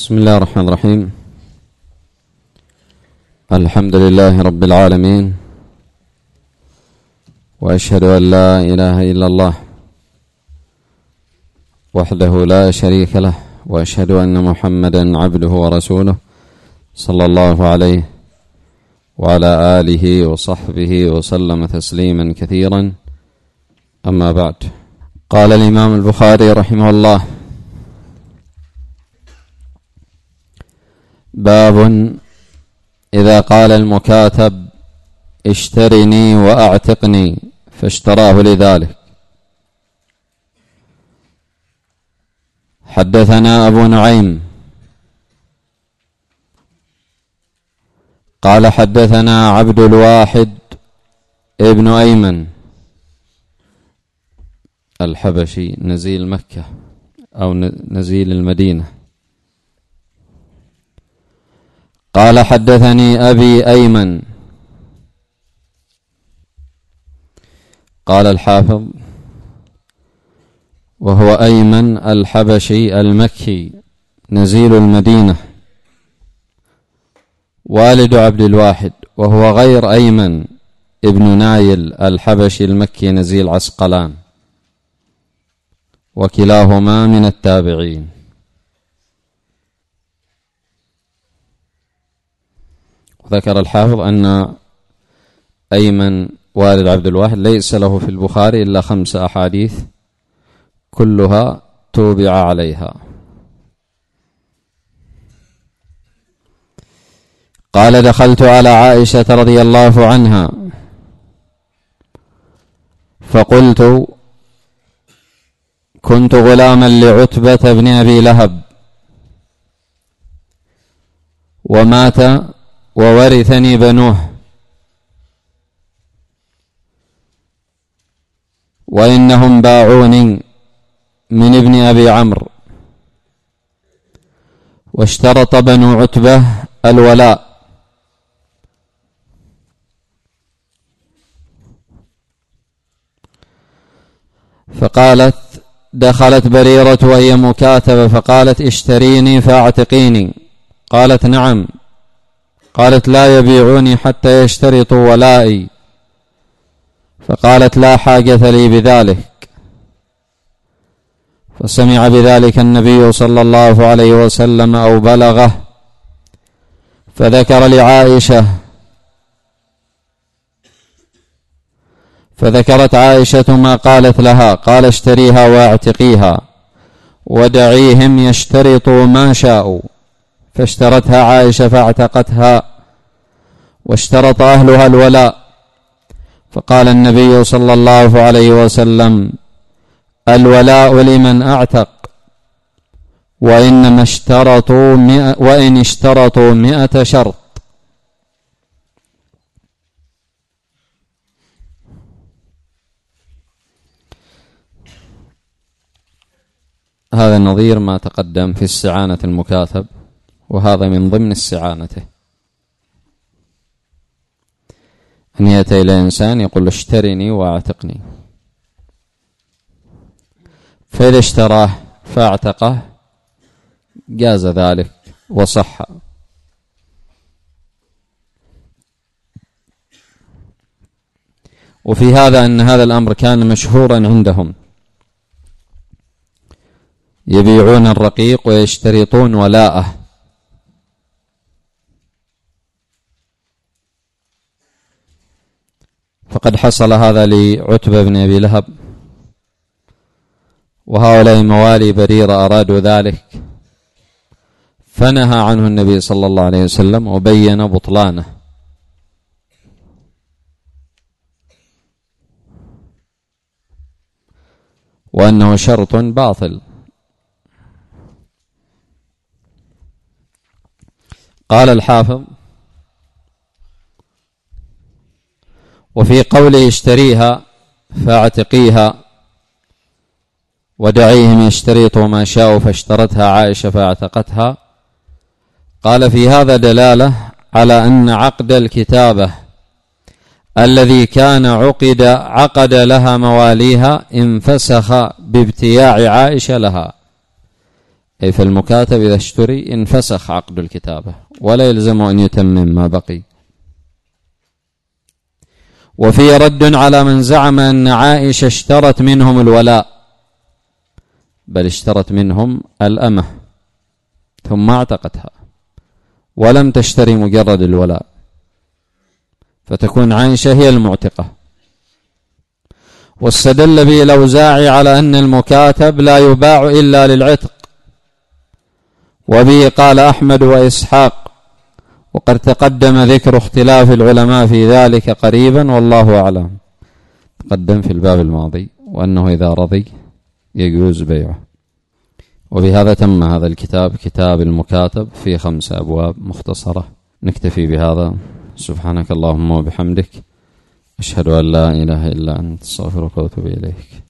بسم الله الرحمن الرحيم. الحمد لله رب العالمين، وأشهد أن لا إله إلا الله وحده لا شريك له، وأشهد أن محمدا عبده ورسوله صلى الله عليه وعلى آله وصحبه وسلم تسليما كثيرا. أما بعد، قال الإمام البخاري رحمه الله: باب إذا قال المكاتب اشترني وأعتقني فاشتراه لذلك. حدثنا أبو نعيم قال حدثنا عبد الواحد ابن أيمن الحبشي نزيل مكة أو نزيل المدينة. قال حدثني أبي أيمن. قال الحافظ: وهو أيمن الحبشي المكي نزيل المدينة والد عبد الواحد، وهو غير أيمن ابن نايل الحبشي المكي نزيل عسقلان، وكلاهما من التابعين. وذكر الحافظ أن أيمن والد عبد الواحد ليس له في البخاري إلا 5 أحاديث كلها توبع عليها. قال: دخلت على عائشة رضي الله عنها فقلت: كنت غلاما لعتبة بن أبي لهب ومات وورثني بنوه، وإنهم باعوني من ابن أبي عمرو، واشترط بنو عتبة الولاء، فقالت: دخلت بريرة وهي مكاتبة فقالت: اشتريني فاعتقيني. قالت: نعم. قالت: لا يبيعوني حتى يشترطوا ولائي. فقالت: لا حاجة لي بذلك. فسمع بذلك النبي صلى الله عليه وسلم أو بلغه، فذكرت عائشة ما قالت لها، قال: اشتريها واعتقيها ودعيهم يشترطوا ما شاءوا. فاشترتها عائشة فاعتقتها، واشترط أهلها الولاء. فقال النبي صلى الله عليه وسلم: الولاء لمن أعتق، وإن اشترطوا 100 شرط. هذا نظير ما تقدم في استعانة المكاتب، وهذا من ضمن استعانته، أن يأتي إلى إنسان يقول: اشترني واعتقني، فإذا اشتراه فاعتقه جاز ذلك وصح. وفي هذا أن هذا الأمر كان مشهورا عندهم، يبيعون الرقيق ويشترطون ولاءه. فقد حصل هذا لعتبة بن أبي لهب، وهؤلاء موالي بريرة أرادوا ذلك، فنهى عنه النبي صلى الله عليه وسلم وبين بطلانه. وأنه شرط باطل. قال الحافظ: وفي قوله اشتريها فاعتقيها ودعيهم يشترطوا ما شاءوا فاشترتها عائشة فاعتقتها، قال: في هذا دلالة على أن عقد الكتابة الذي كان عقد لها مواليها انفسخ بابتياع عائشة لها، أي فالمكاتب إذا اشتري انفسخ عقد الكتابة ولا يلزم أن يتمم ما بقي. وفي رد على من زعم أن عائشة اشترت منهم الولاء، بل اشترت منهم الأمة ثم اعتقتها ولم تشتري مجرد الولاء، فتكون عائشة هي المعتقة. واستدل به الأوزاعي على أن المكاتب لا يباع إلا للعتق، وبه قال أحمد وإسحاق، وقد تقدم ذكر اختلاف العلماء في ذلك قريبا والله أعلم، تقدم في الباب الماضي، وأنه إذا رضي يجوز بيعه. وبهذا تم هذا الكتاب، كتاب المكاتب، في 5 أبواب مختصرة. نكتفي بهذا. سبحانك اللهم وبحمدك، أشهد أن لا إله إلا أنت، أستغفرك وأتوب إليك.